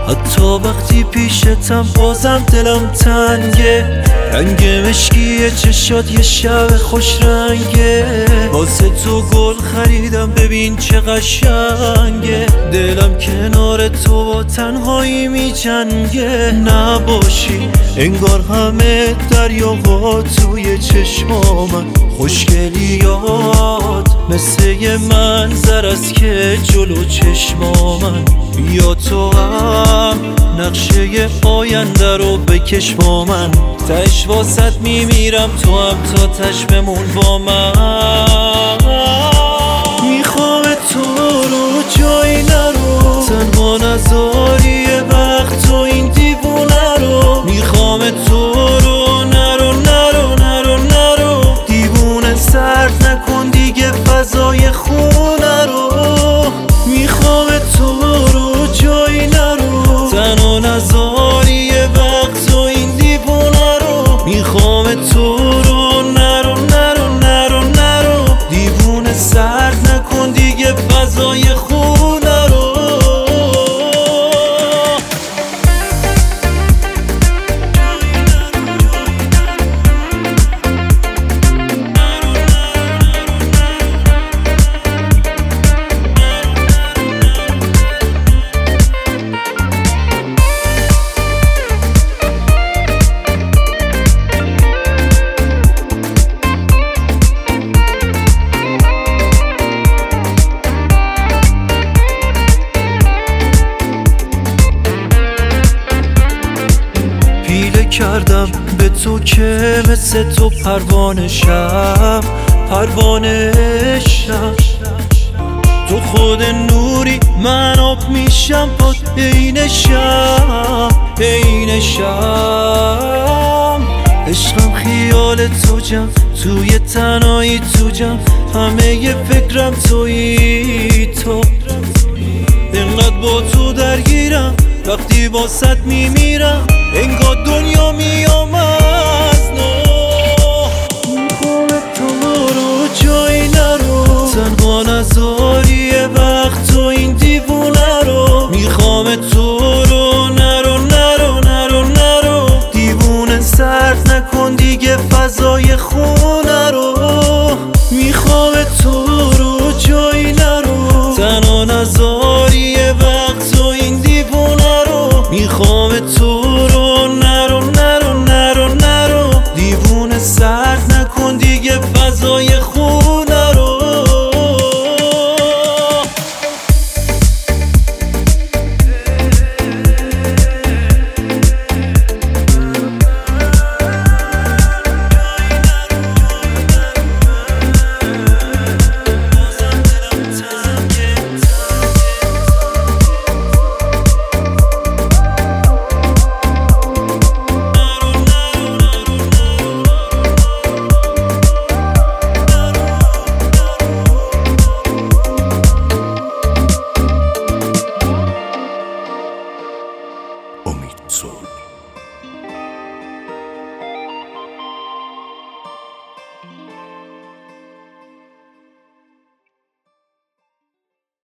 حتی وقتی پیشتم بازم دلم تنگه. رنگ مشکی چشات یه شب خوش رنگه. واسه تو گل خریدم ببین چه قشنگه. دلم کنار تو با تنهایی می جنگه. نباشی انگار همه دریاها توی چشمامن. خوشگلیات مثل یه منظر است که جلو چشمامن. بیا تو هم نقشه آینده رو بکش با من. تش واسط میمیرم تو هم تا تش بمون با من. میخوام تو رو جایی نرو، تنها نذاری یه وقت تو این دیوونه رو. میخوام تو رو نرو نرو نرو نرو، دیوونه سرد نکن دیگه فضای خونه رو. میخوام تو رو جایی نرو، تنها نذاری یه وقت تو این دیوونه رو. میخوام تو رو نرو نرو نرو نرو، دیوونه سرد نکن دیگه فضای خونه رو. کردم به تو که مثل تو پروانه شم، پروانه شم. تو خود نوری من آب میشم باد عین شم، عین شم. عشقم خیال تو جم، توی تنهایی تو جم، همه ی فکرم تویی تو. اینقدر با تو درگیرم وقتی واسط میمیرم، انگار دنیا میامد